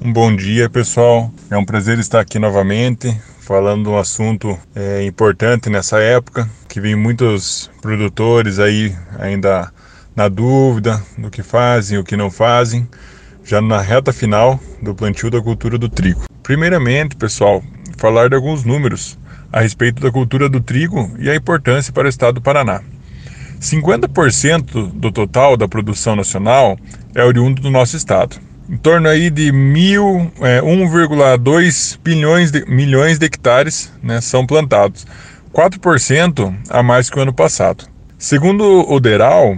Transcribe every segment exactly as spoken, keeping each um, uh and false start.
Um bom dia, pessoal. É um prazer estar aqui novamente, falando de um assunto é, importante nessa época, que vem muitos produtores aí ainda na dúvida do que fazem, o que não fazem, já na reta final do plantio da cultura do trigo. Primeiramente, pessoal, falar de alguns números a respeito da cultura do trigo e a importância para o estado do Paraná. cinquenta por cento do total da produção nacional é oriundo do nosso estado. Em torno aí de mil, é, um vírgula dois bilhões de, milhões de hectares, né, são plantados, quatro por cento a mais que o ano passado. Segundo o DERAL,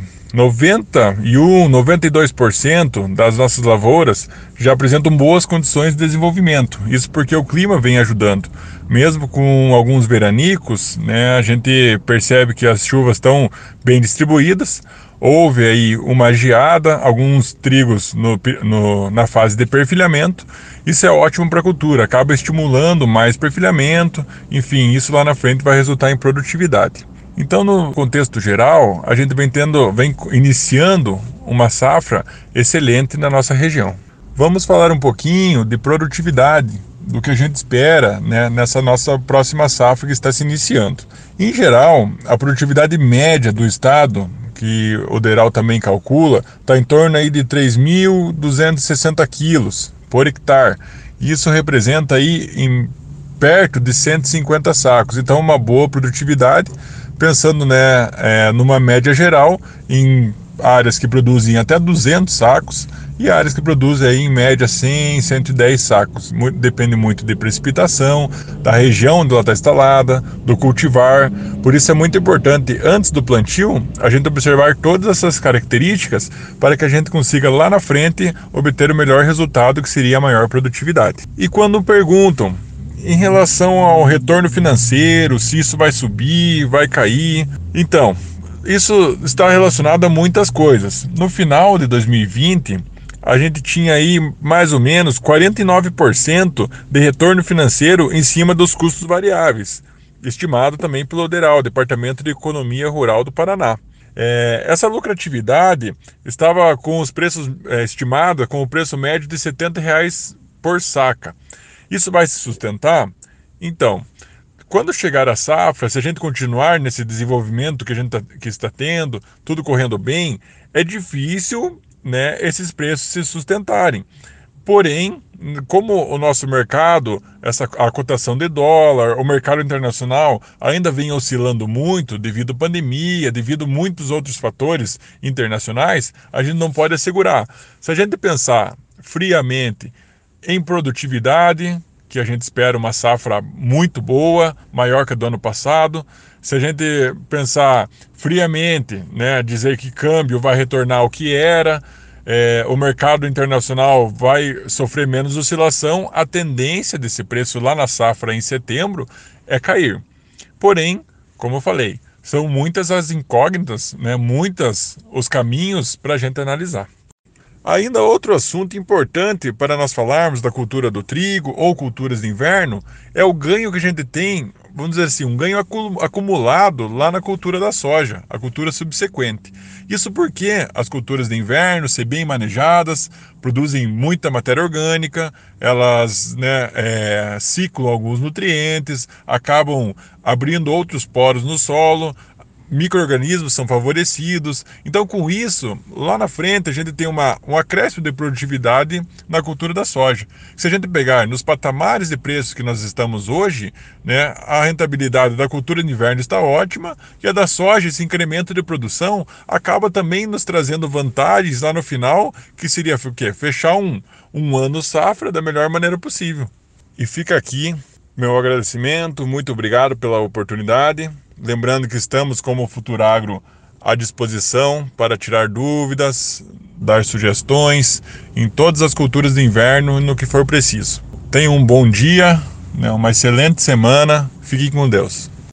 noventa e um, noventa e dois por cento das nossas lavouras já apresentam boas condições de desenvolvimento. Isso porque o clima vem ajudando. Mesmo com alguns veranicos, né, a gente percebe que as chuvas estão bem distribuídas. Houve aí uma geada, alguns trigos no, no, na fase de perfilhamento. Isso é ótimo para a cultura, acaba estimulando mais perfilhamento. Enfim, isso lá na frente vai resultar em produtividade. Então, no contexto geral, a gente vem, tendo, vem iniciando uma safra excelente na nossa região. Vamos falar um pouquinho de produtividade, do que a gente espera, né, nessa nossa próxima safra que está se iniciando. Em geral, a produtividade média do estado, que o DERAL também calcula, está em torno aí de três mil duzentos e sessenta quilos por hectare. Isso representa aí em perto de cento e cinquenta sacos. Então, uma boa produtividade, pensando, né, é, numa média geral, em áreas que produzem até duzentos sacos e áreas que produzem aí, em média cem, cento e dez sacos. Muito, depende muito de precipitação, da região onde ela está instalada, do cultivar. Por isso é muito importante, antes do plantio, a gente observar todas essas características para que a gente consiga lá na frente obter o melhor resultado, que seria a maior produtividade. E quando perguntam em relação ao retorno financeiro, se isso vai subir, vai cair, então, isso está relacionado a muitas coisas. No final de dois mil e vinte, a gente tinha aí mais ou menos quarenta e nove por cento de retorno financeiro em cima dos custos variáveis, estimado também pelo DERAL, Departamento de Economia Rural do Paraná. É, essa lucratividade estava com os preços é, estimados com o preço médio de setenta reais por saca. Isso vai se sustentar? Então, quando chegar a safra, se a gente continuar nesse desenvolvimento que a gente tá, que está tendo, tudo correndo bem, é difícil, né, esses preços se sustentarem. Porém, como o nosso mercado, essa, a cotação de dólar, o mercado internacional ainda vem oscilando muito devido à pandemia, devido a muitos outros fatores internacionais, a gente não pode assegurar. Se a gente pensar friamente em produtividade, que a gente espera uma safra muito boa, maior que a do ano passado. Se a gente pensar friamente, né, dizer que câmbio vai retornar ao que era, é, o mercado internacional vai sofrer menos oscilação, a tendência desse preço lá na safra em setembro é cair. Porém, como eu falei, são muitas as incógnitas, né, muitas os caminhos para a gente analisar. Ainda outro assunto importante para nós falarmos da cultura do trigo ou culturas de inverno é o ganho que a gente tem, vamos dizer assim, um ganho acumulado lá na cultura da soja, a cultura subsequente. Isso porque as culturas de inverno, se bem manejadas, produzem muita matéria orgânica, elas, né, é, ciclam alguns nutrientes, acabam abrindo outros poros no solo, micro-organismos são favorecidos. Então, com isso, lá na frente a gente tem uma, um acréscimo de produtividade na cultura da soja. Se a gente pegar nos patamares de preços que nós estamos hoje, né, a rentabilidade da cultura de inverno está ótima e a da soja, esse incremento de produção, acaba também nos trazendo vantagens lá no final, que seria o quê? Fechar um, um ano safra da melhor maneira possível. E fica aqui meu agradecimento, muito obrigado pela oportunidade. Lembrando que estamos como Futuragro à disposição para tirar dúvidas, dar sugestões em todas as culturas de inverno e no que for preciso. Tenham um bom dia, né, uma excelente semana. Fiquem com Deus.